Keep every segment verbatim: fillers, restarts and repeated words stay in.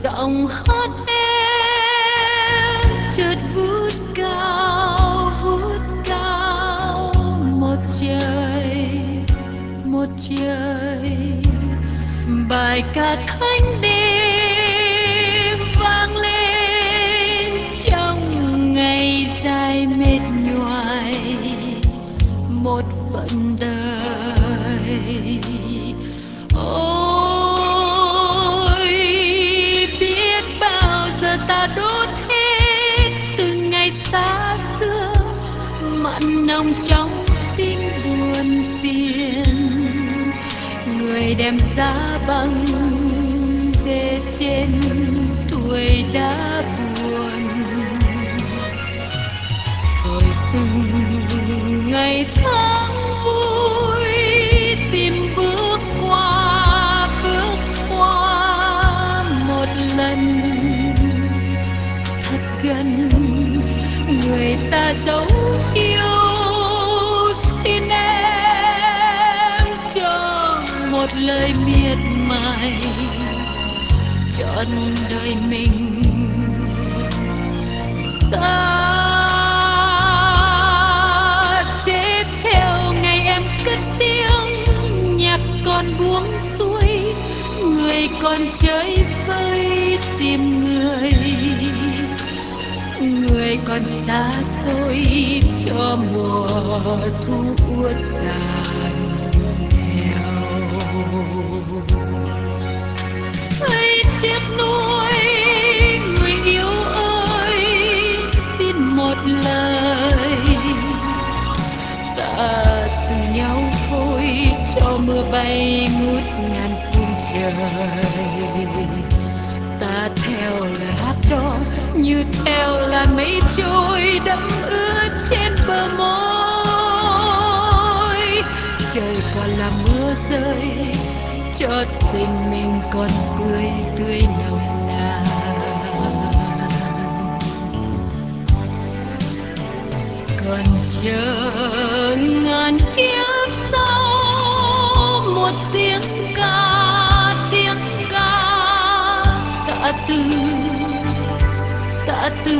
giọng hát em chợt vút cao vút cao một trời một trời bài ca thánh đêm vang lên trong ngày dài mệt nhoài một phận đời. Ôi biết bao giờ ta đốt hết từ ngày xa xưa mặn nồng trong tim buồn phiền, người đem giá băng về trên tuổi đã buồn. Rồi từng ngày tháng vui tìm bước qua bước qua một lần thật gần, người ta dấu yêu xin em cho một lời miệt mài trọn đời mình. Ta chết theo ngày em cất tiếng nhạc còn buông xuôi, người còn chơi vơi tìm người, người còn xa xôi cho mùa thu buốt tàn theo. Thấy tiếc nuối người yêu ơi, xin một lời ta từ nhau thôi cho mưa bay ngút ngàn phương trời. Ta theo lời hát đó như theo làn mây trôi đẫm ướt trên bờ môi. Trời còn là mưa rơi cho tình mình còn tươi tươi nồng nàn. Còn chờ ngàn kiếp sau một tiếng ca tiếng ca tạ từ tạ từ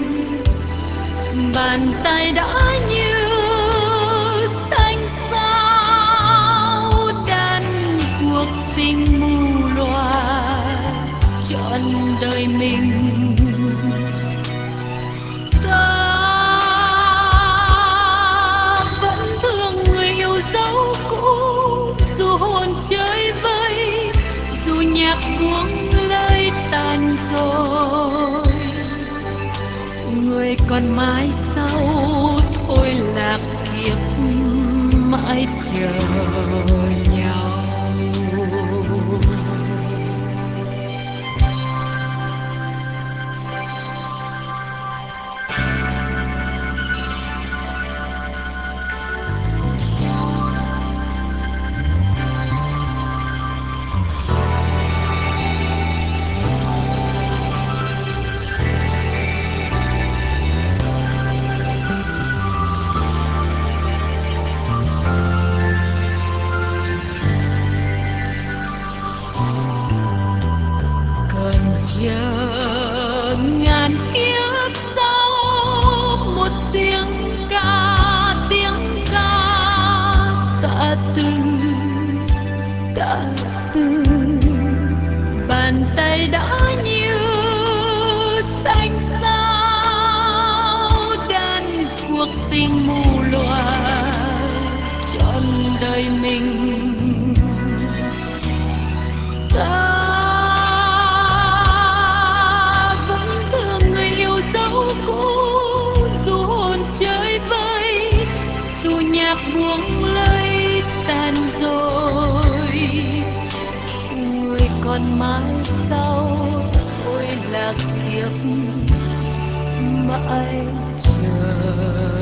bàn tay đã như xanh sao đan cuộc tình mù loà trọn đời mình. Ta vẫn thương người yêu dấu cũ dù hồn chơi vơi, dù nhạc buông lời tàn rồi, người còn mãi sau thôi lạc kiếp mãi chờ nhau. Còn chờ ngàn kiếp sau một tiếng ca tiếng ca tạ từ tạ từ bàn tay đã như xanh sao đan cuộc tình mù loà trọn đời mình. Ta vẫn thương người yêu dấu cũ dù hồn chơi vơi, dù nhạc buông lời tàn rồi, người còn mãi sau ôi lạc kiếp mãi chờ